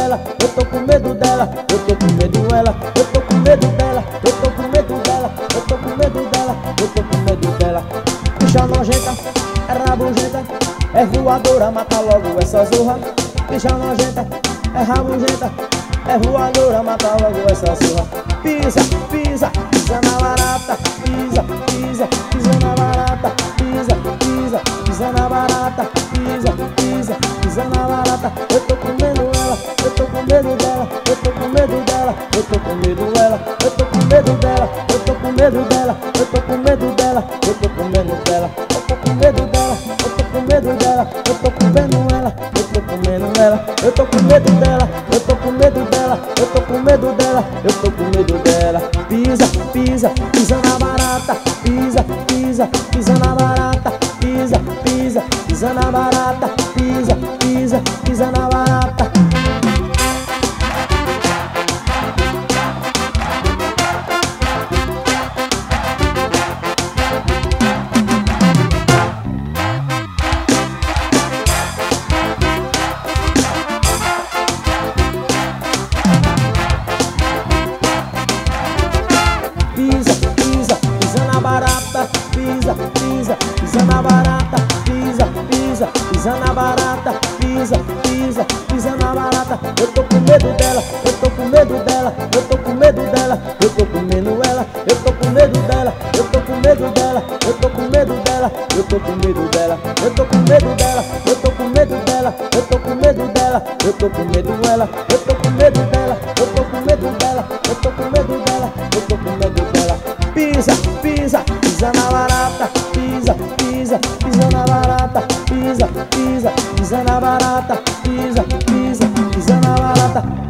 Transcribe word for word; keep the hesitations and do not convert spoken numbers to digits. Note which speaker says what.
Speaker 1: dela, eu tô com medo dela, eu tô com medo dela, eu tô com medo dela, eu tô com medo dela, eu tô com medo dela, eu tô com medo dela. Bicha nojenta, é rabugenta, é voadora, mata logo essa zorra. Bicha nojenta, é rabugenta, é voadora, mata logo essa zorra. Pisa, pisa, pisa na barata, pisa, pisa, pisa na barata, pisa, pisa, pisa na barata, pisa, pisa, pisa na barata. Eu tô com medo dela, eu tô com medo dela, eu tô com medo dela, eu tô com medo dela, eu tô com medo dela, eu tô com medo dela, eu tô com medo dela, eu tô com medo dela, eu tô com medo dela, eu tô com medo dela, eu tô com medo dela, eu tô com medo dela, eu tô com medo dela, eu tô com medo dela, eu tô com medo dela, eu tô com medo dela. Pisa, pisa, pisa na barata, pisa, pisa, pisa na barata, pisa, pisa, pisa na barata, pisa, pisa, pisa na barata. Pisa, pisa, pisa na barata, pisa, pisa, pisa na barata, pisa, pisa, pisa na barata, pisa, pisa, pisa na barata. Eu tô com medo dela, eu tô com medo dela, eu tô com medo dela, eu tô com medo dela, eu tô com medo dela, eu tô com medo dela, eu tô com medo dela, eu tô com medo dela, eu tô com medo dela, eu tô com medo dela, eu tô com medo dela, eu tô com medo dela, eu tô com medo dela, eu tô com medo dela, eu tô com medo dela, eu tô com medo dela. Pisa, pisa, pisa na barata, pisa, pisa, pisa na barata, pisa, pisa, pisa na barata, pisa, pisa, pisa na barata.